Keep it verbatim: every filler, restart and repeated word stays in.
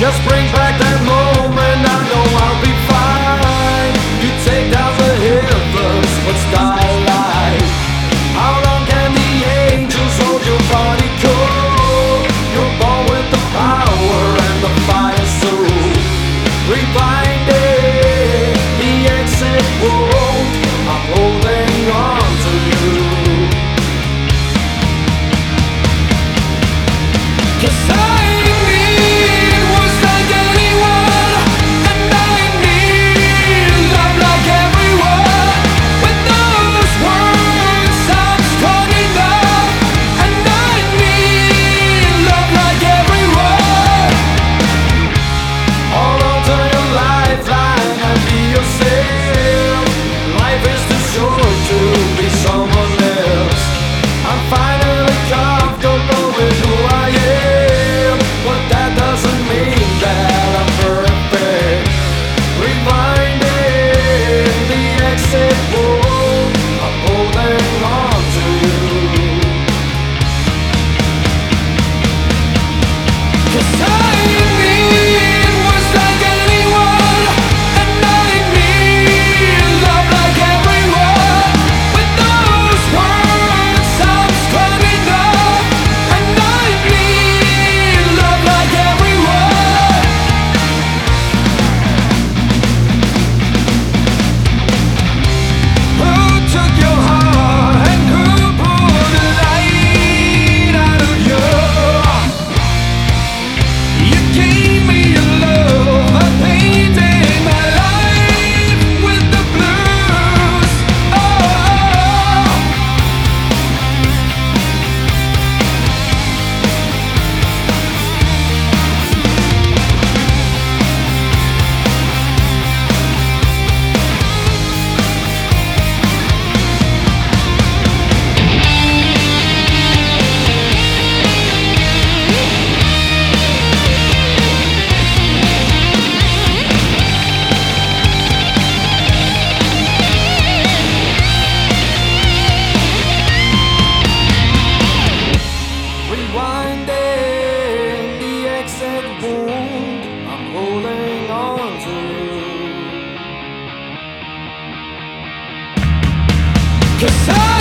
Just bring back that moment, I know I'll be fine. You take down the heavens, but starlight. How long can the angels hold your body cold? You're born with the power and the fire soul. Rewinding the exit wound, I'm holding on to you. 'Cause I I'm holding on to you. 'Cause I